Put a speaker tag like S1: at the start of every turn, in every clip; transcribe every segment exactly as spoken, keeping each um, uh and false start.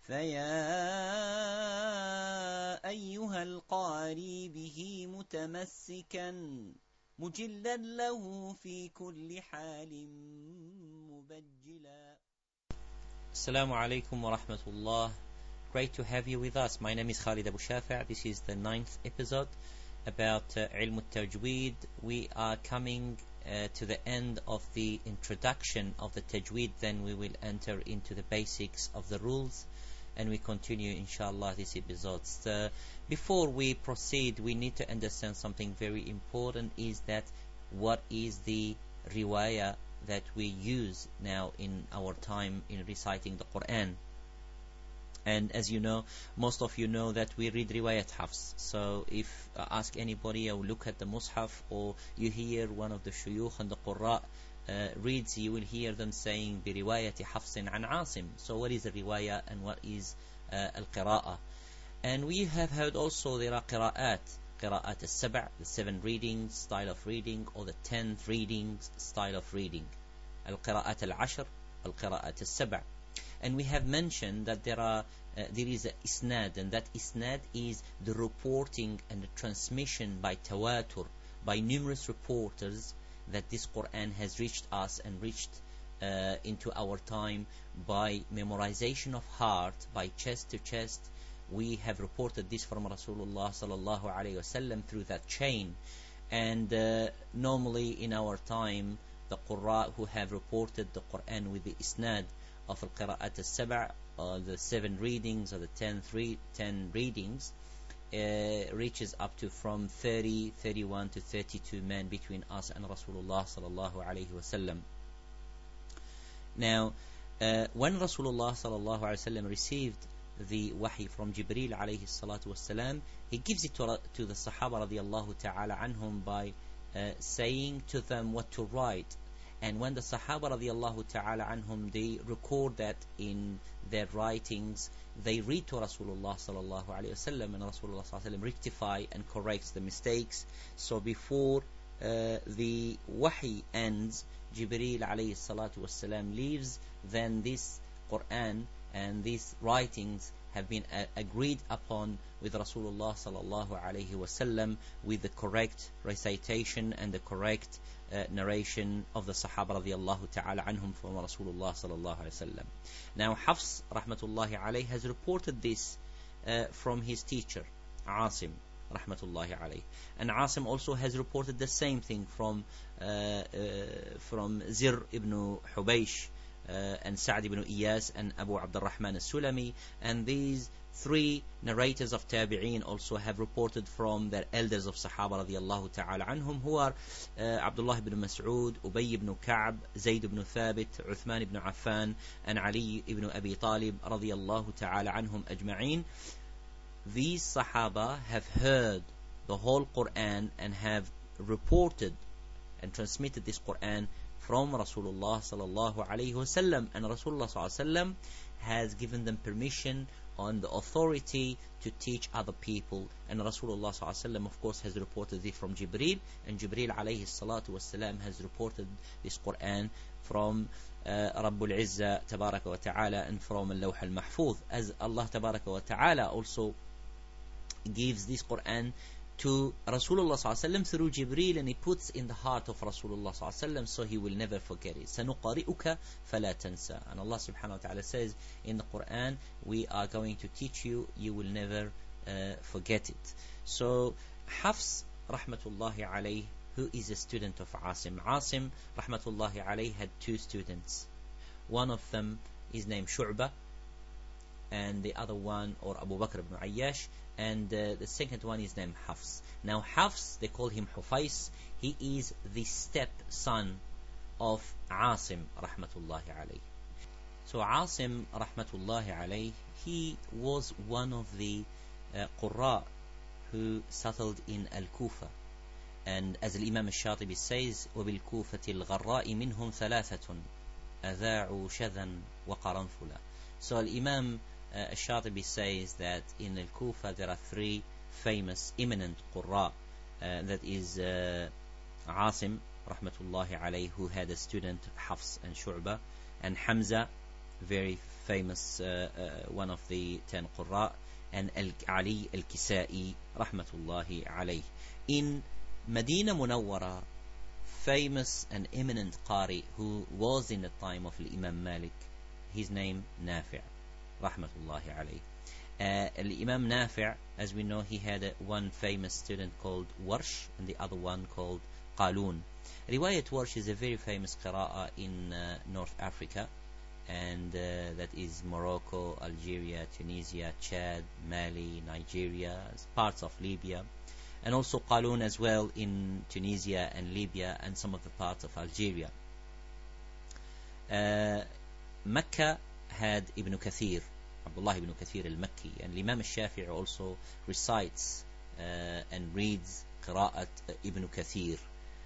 S1: فيا أيها القاري به متمسكا مجلا له في كل حال مبجلا.
S2: Assalamu alaikum wa rahmatullah. Great to have you with us. My name is Khalid Abu Shafi'. This is the ninth episode about uh, Ilm al-Tajweed. We are coming uh, to the end of the introduction of the Tajweed. Then we will enter into the basics of the rules, and we continue inshallah this episode. So before we proceed, we need to understand something very important, is that what is the riwayah that we use now in our time in reciting the Quran. And as you know, most of you know that we read riwayat Hafs. So if uh, ask anybody or look at the Mus'haf, or you hear one of the shuyukh and the Qurra uh, reads, you will hear them saying بِرِوَايَةِ حَفْصٍ عَنْ عَاصِمٍ. So what is the riwayah and what is uh, al-qira'ah? And we have heard also there are qira'at, qira'at al-sab', the seven readings style of reading, or the tenth readings style of reading. Al-qira'at al-ashr, al-qira'at al-sab'. And we have mentioned that there are uh, there is a isnad, and that isnad is the reporting and the transmission by tawatur, by numerous reporters, that this Quran has reached us and reached uh, into our time by memorization of heart, by chest to chest. We have reported this from Rasulullah sallallahu alaihi wasallam through that chain. And uh, normally in our time, the Qurra who have reported the Quran with the isnad of al-qira'at al-sab', uh, the seven readings or the ten, three, ten readings, uh, reaches up to from thirty, thirty-one to thirty-two men between us and Rasulullah sallallahu alaihi wasallam. Now, uh, when Rasulullah sallallahu alaihi wasallam received the wahi from Jibreel alayhi salatu wasalam, he gives it to, to the Sahaba radiyallahu ta'ala anhum by uh, saying to them what to write. And when the Sahaba radiyallahu ta'ala anhum, they record that in their writings, they read to Rasulullah sallallahu alayhi wasallam, and Rasulullah sallallahu alayhi wasallam rectify and corrects the mistakes. So before uh, the wahi ends, Jibreel alayhi salatu wasalam leaves, then this Quran and these writings have been uh, agreed upon with Rasulullah sallallahu alayhi wasallam, with the correct recitation and the correct uh, narration of the Sahaba radiyallahu ta'ala anhum from Rasulullah sallallahu alayhi wasallam. Now Hafs rahmatullahi alayhi has reported this uh, from his teacher Asim rahmatullahi alayhi, and Asim also has reported the same thing from uh, uh, from Zir ibn Hubaysh, Uh, and Sa'd ibn Iyas and Abu Abdurrahman al-Sulami. And these three narrators of Tabi'een also have reported from their elders of Sahaba radiyallahu ta'ala anhum, who are uh, Abdullah ibn Mas'ud, Ubay ibn Ka'b, Zayd ibn Thabit, Uthman ibn Affan, and Ali ibn Abi Talib radiyallahu ta'ala anhum ajma'een. These Sahaba have heard the whole Quran and have reported and transmitted this Quran from Rasulullah sallallahu alayhi wasallam, and Rasulullah sallallahu alayhi wasallam has given them permission on the authority to teach other people. And Rasulullah sallallahu alayhi wasallam, of course, has reported it from Jibreel, and Jibreel alayhi salatu wasalam has reported this Quran from uh, Rabbul Izzah tabaraka wa ta'ala, and from al-Lawh al-Mahfuz, as Allah tabaraka wa ta'ala also gives this Quran to Rasulullah sallallahu alaihi wasallam through Jibreel, and he puts in the heart of Rasulullah sallallahu alaihi wasallam, so he will never forget it. سَنُقَرِئُكَ فَلَا تَنْسَى. And Allah subhanahu wa ta'ala says in the Quran, we are going to teach you, you will never uh, forget it. So Hafs rahmatullahi alayhi, who is a student of Asim, Asim rahmatullahi alayhi had two students. One of them is named Shu'bah, and the other one, or Abu Bakr ibn Ayyash, and uh, the second one is named Hafs. Now Hafs, they call him Hufais. He is the stepson of Asim rahmatullahi alayh. So Asim rahmatullahi alayh, he was one of the uh, Qurra who settled in Al-Kufa. And as Imam al-Shatibi says, وَبِالْكُوفَةِ الْغَرَّاءِ مِنْهُمْ ثَلَاثَةٌ أَذَاعُوا شَذًا وَقَرَنْفُلًا. So Imam uh, al-Shatibi says that in Al-Kufa there are three famous, eminent Qurra. Uh, that is uh, Asim rahmatullahi alayh, who had a student Hafs and Shu'bah, and Hamza, very famous, uh, uh, one of the ten Qurra, and Ali al-Kisai, rahmatullahi alayh. In Medina Munawwara, famous and eminent Qari who was in the time of Imam Malik, his name Nafi', rahmatullahi alayh. Uh, Imam Nafi', as we know, he had a, one famous student called Warsh and the other one called Qalun. Riwayat Warsh is a very famous qira'ah in uh, North Africa, and uh, that is Morocco, Algeria, Tunisia, Chad, Mali, Nigeria, parts of Libya, and also Qalun as well in Tunisia and Libya and some of the parts of Algeria. Uh, Mecca had Ibn Kathir, Abdullah ibn Kathir al-Makki, and Imam al-Shafi'i also recites uh, and reads Qira'at Ibn Kathir.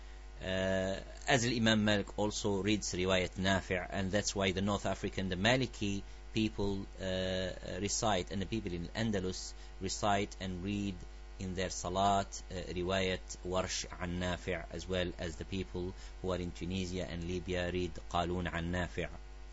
S2: Uh, as Imam Malik also reads Riwayat Nafi', and that's why the North African, the Maliki people uh, recite, and the people in Andalus recite and read in their Salat uh, Riwayat Warsh an Nafi', as well as the people who are in Tunisia and Libya read Qalun an Nafi'.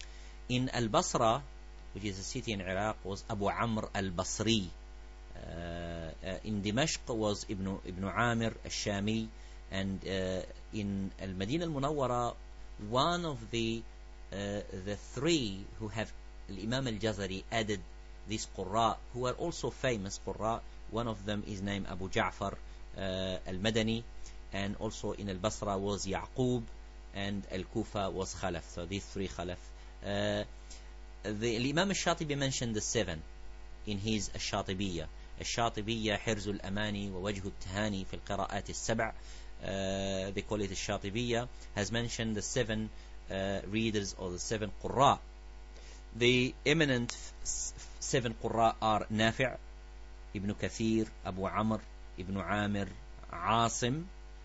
S2: In Al-Basra, which is a city in Iraq, was Abu Amr al-Basri. Uh, uh, in Dimashq was Ibn, Ibn Amir al-Shami. And uh, in Al-Madinah al-Munawwara, one of the uh, the three who have Imam al-Jazari added these Qurra, who are also famous Qurra. One of them is named Abu Ja'far uh, al-Madani, and also in al-Basra was Yaqub, and al-Kufa was Khalaf. So these three Khalaf. Uh, the Imam al-Shatibi mentioned the seven in his al-Shatibiyya. al-Shatibiyya حرز الأماني ووجه التهاني في القراءات السبع. Uh, they call it al-Shatibiyya, has mentioned the seven uh, readers or the seven Qurra. The eminent f- seven Qurra are Nafi', Ibn Kathir, Abu Amr, Ibn Amir, Asim,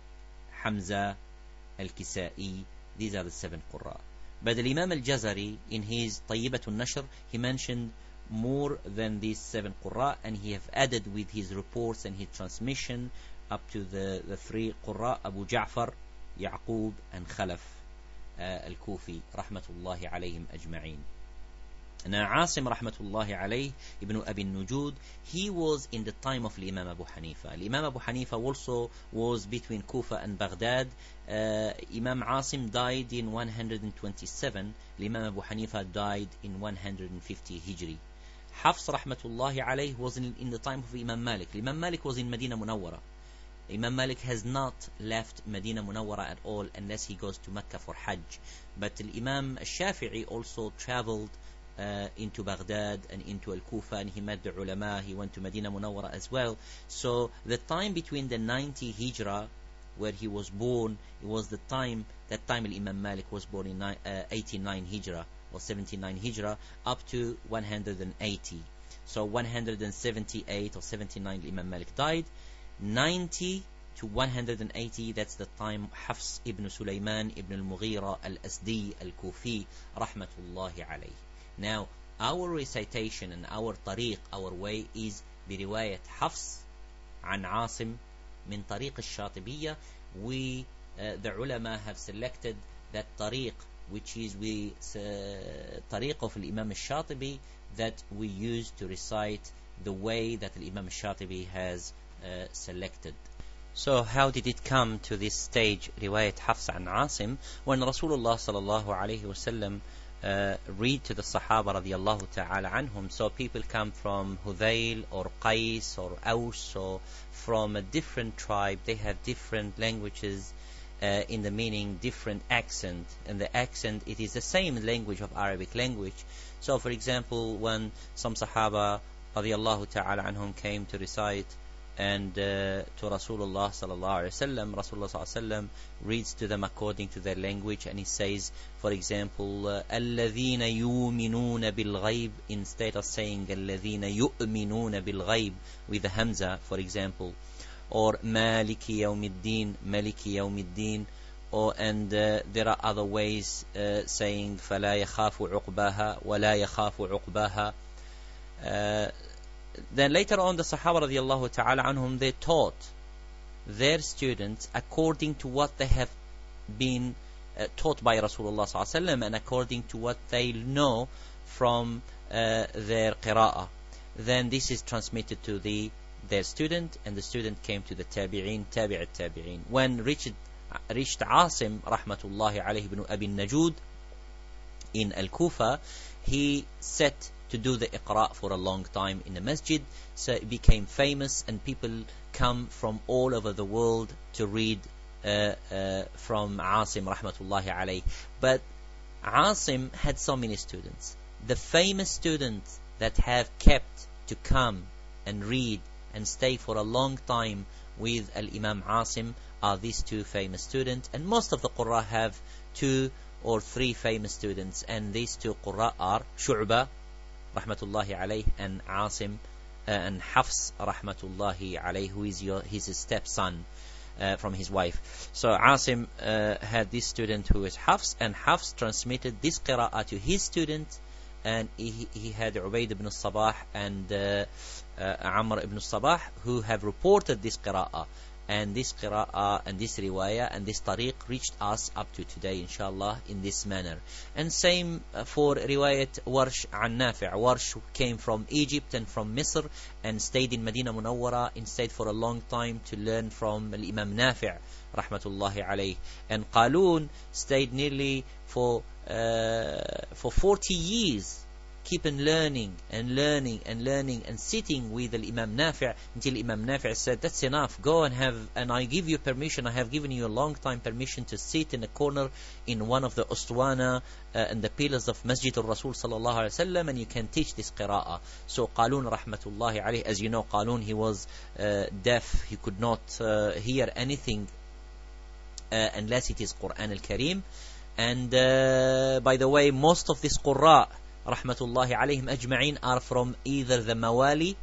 S2: Hamza, al-Kisai. These are the seven Qurra. But the Imam al-Jazari, in his Tayyibatul Nashr, he mentioned more than these seven Qurra, and he have added with his reports and his transmission up to the, the three Qurra, Abu Ja'far, Yaqub, and Khalaf uh, al-Kufi, rahmatullahi alayhim ajma'in. Now Asim, rahmatullahi alayh, Ibn Abi Nujud, he was in the time of Imam Abu Hanifa. Imam Abu Hanifa also was between Kufa and Baghdad. Uh, Imam Asim died in one hundred twenty-seven. Imam Abu Hanifa died in one hundred fifty Hijri. Hafs, rahmatullahi alayh, was in, in the time of Imam Malik. Imam Malik was in Medina Munawwara. Imam Malik has not left Medina Munawwara at all unless he goes to Mecca for Hajj. But Imam Shafi'i also traveled uh, into Baghdad and into Al-Kufa, and he met the ulama. He went to Medina Munawwara as well. So the time between the ninety Hijra, where he was born, it was the time, that time Imam Malik was born in uh, eighty-nine Hijra or seventy-nine Hijra, up to one hundred eighty. So one hundred seventy-eight or seventy-nine Imam Malik died. ninety to one hundred eighty, that's the time Hafs ibn Sulaiman ibn al-Mughira al-Asdi al-Kufi, rahmatullahi alayh. Now, our recitation and our tariq, our way, is برواية حفص عن عاصم من طريق الشاطبية. We, uh, the ulama, have selected that tariq, which is we uh, tariq of Imam al-Shatibi, that we use to recite the way that Imam al-Shatibi has Uh, selected. So how did it come to this stage, riwayat Hafs an Asim, when Rasulullah sallallahu alayhi wasallam uh, read to the Sahaba radiyallahu ta'ala anhum? So people come from Hudayl or Qais or Aus, or from a different tribe. They have different languages uh, in the meaning, different accent. And the accent, it is the same language of Arabic language. So for example, when some Sahaba radiyallahu ta'ala anhum came to recite and uh, to Rasulullah sallallahu alaihi wasallam, Rasulullah sallallahu alaihi wasallam reads to them according to their language, and he says, for example, الَّذِينَ يُؤْمِنُونَ بِالْغَيْبِ, instead of saying الَّذِينَ يُؤْمِنُونَ بِالْغَيْبِ with the Hamza, for example, or مَالِكِ يَوْمِ الدِّينِ, مَالِكِ يَوْمِ الدِّينِ, or and uh, there are other ways uh, saying فَلَا يَخَافُ عُقْبَاهَا وَلَا يَخَافُ عُقْبَاهَا. uh, Then later on, the Sahaba radiallahu ta'ala anhum, they taught their students according to what they have been uh, taught by Rasulullah sallallahu alaihi wasallam, and according to what they know from uh, their qira'ah. Then this is transmitted to the their student, and the student came to the tabi'in, tabi'at tabi'in. When reached reached Asim rahmatullahi alayhi ibn Abi Najud in Al-Kufa, he set to do the iqra' for a long time in the masjid, so it became famous, and people come from all over the world to read uh, uh, from Asim rahmatullahi alayhi. But Asim had so many students. The famous students that have kept to come and read and stay for a long time with Al-Imam Asim are these two famous students, and most of the Qurra have two or three famous students, and these two Qurra are Shu'ba rahmatullahi alayh and Asim uh, and Hafs rahmatullahi alayh, who is your, his stepson uh, from his wife. So Asim uh, had this student who is Hafs, and Hafs transmitted this qira'ah to his student, and he, he had Ubayd ibn Sabah and uh, uh, Amr ibn Sabah who have reported this qira'ah. And this qira'ah and this riwayah and this tariq reached us up to today, inshallah, in this manner. And same for riwayat Warsh an Nafi'. Warsh came from Egypt and from Misr and stayed in Medina Munawwara and stayed for a long time to learn from Imam Nafi' rahmatullahi alayh. And Qalun stayed nearly for uh, for forty years, keeping learning and learning and learning and sitting with the Imam Nafi' until Imam Nafi' said, that's enough, go and have, and I give you permission, I have given you a long time permission to sit in a corner in one of the Ustuwana uh, and the pillars of Masjid al-Rasul sallallahu alayhi wa sallam, and you can teach this qira'ah. So Qalun rahmatullahi alayhi, as you know, Qalun, he was uh, deaf, he could not uh, hear anything uh, unless it is Quran al-Kareem. And uh, by the way, most of this Qurra rahmatullahi alayhim ajma'in are from either the Mawali,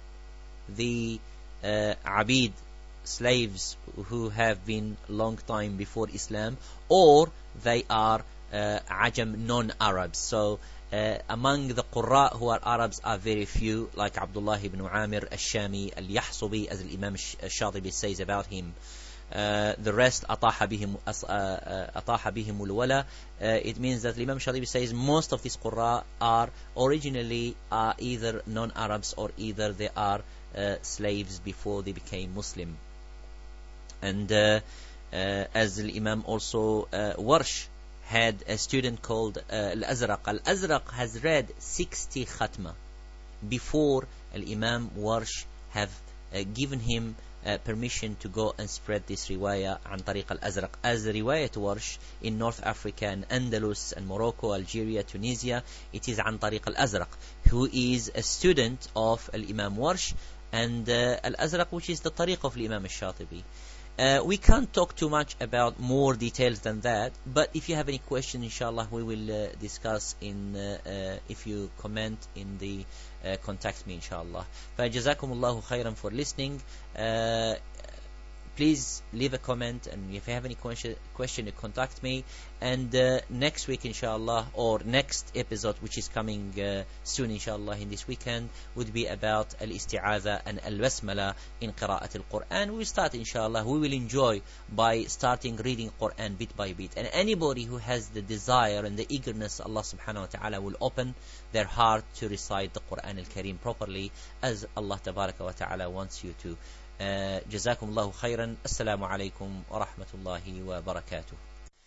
S2: the uh, Abid, slaves who have been long time before Islam, or they are uh, Ajam, non-Arabs. So uh, among the Qurra who are Arabs are very few, like Abdullah ibn Amir al-Shami al-Yahsubi, as Imam al-Shatibi says about him. Uh, the rest ataha bihim ataha bihim al-wala. It means that Imam Shatibi says most of these Qurra are originally are either non-Arabs or either they are uh, slaves before they became Muslim. And uh, uh, as the Imam also uh, Warsh had a student called uh, Al-Azraq. Al-Azraq has read sixty khatma before Al-Imam Warsh have uh, given him Uh, permission to go and spread this riwayah an tariq al-Azraq. As the riwayah to Warsh in North Africa and Andalus and Morocco, Algeria, Tunisia, it is an tariq al-Azraq, who is a student of al-Imam Warsh, and uh, al-Azraq, which is the tariq of al-Imam al-Shatibi. Uh, we can't talk too much about more details than that, but if you have any question, inshallah, we will uh, discuss in uh, uh, if you comment in the uh, contact me, inshallah. Jazakumullahu khairan for listening. Uh, please leave a comment, and if you have any question, question you contact me. And uh, next week, inshallah, or next episode, which is coming uh, soon, inshallah, in this weekend, would be about al-isti'adha and al-basmala in qira'at al-Quran. We will start, inshallah, we will enjoy by starting reading Quran bit by bit. And anybody who has the desire and the eagerness, Allah subhanahu wa ta'ala will open their heart to recite the Quran al-Kareem properly, as Allah tabaraka wa ta'ala wants you to. Uh, جزاكم الله خيرا. السلام عليكم ورحمة الله وبركاته.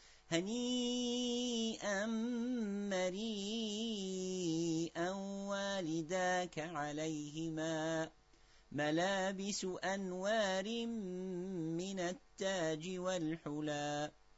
S1: هنيئا مريئا والداك عليهما ملابس أنوار من التاج والحلى.